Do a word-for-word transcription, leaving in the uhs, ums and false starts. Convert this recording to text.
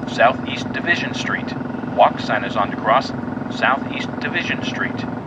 Southeast Division Street. Walk sign is on the cross, Southeast Division Street.